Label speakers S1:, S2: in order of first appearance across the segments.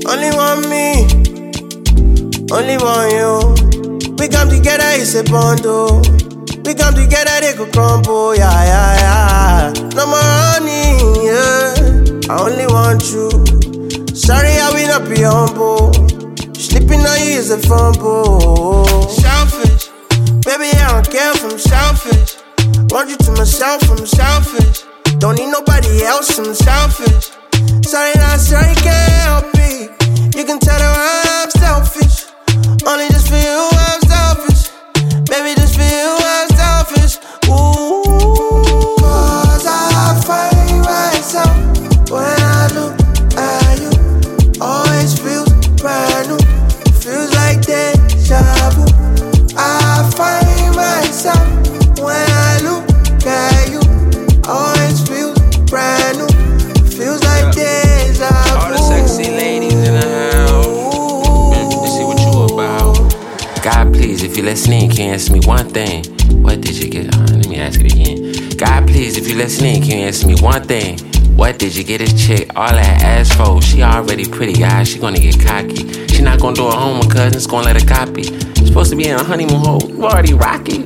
S1: Only want me, only want you. We come together, it's a bundle. We come together, they could crumble, yeah, yeah, yeah. No more honey, yeah. I only want you. Sorry, I will not be humble. Sleeping on you is a fumble. Selfish, baby, I don't care if I'm selfish. Want you to myself, I'm selfish. Don't need nobody else, I'm selfish. Sorry, not sorry, can't help it. You can tell that I'm selfish. Only just for you, I'm selfish. Baby, just for you, I'm selfish. Ooh. Cause I find myself when I look at you. Always feels brand new. Feels like deja vu. I find myself when I look at you. Always feels brand new. Feels like deja vu.
S2: All the sexy ladies in the house. Let's see what you about. God, please, if you're listening, can you answer me one thing? What did you get? Let me ask it again. God, please, if you're listening, can you answer me one thing? What did you get a chick? All that ass for? She already pretty, guys. She gonna get cocky. She not gonna do her homework, cousins gonna let her copy. Supposed to be in a honeymoon hole. You already rocky.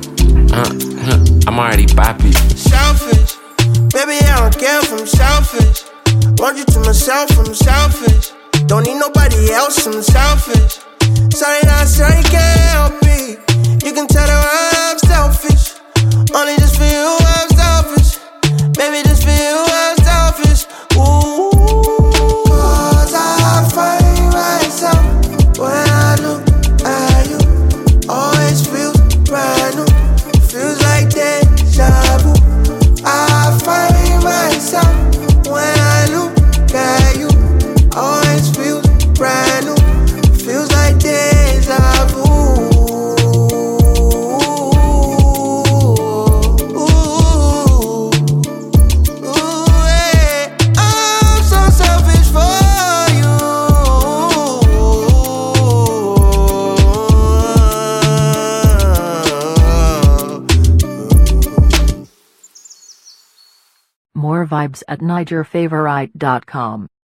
S2: I'm already boppy.
S1: Selfish, baby, I don't care if I'm selfish. Want you to myself, I'm selfish. Don't need nobody else, I'm selfish. Sorry, not sorry, can't help it. You can tell that I'm selfish. Only just for you, I'm selfish. Baby, just for you, I'm selfish. Ooh. Cause I find myself when I look at you. Always feels brand new. Feels like deja vu. I find myself when I look at you. Always feels brand new. Feels like deja vu. I'm so selfish for you.
S3: More vibes at NigerFavorite.com.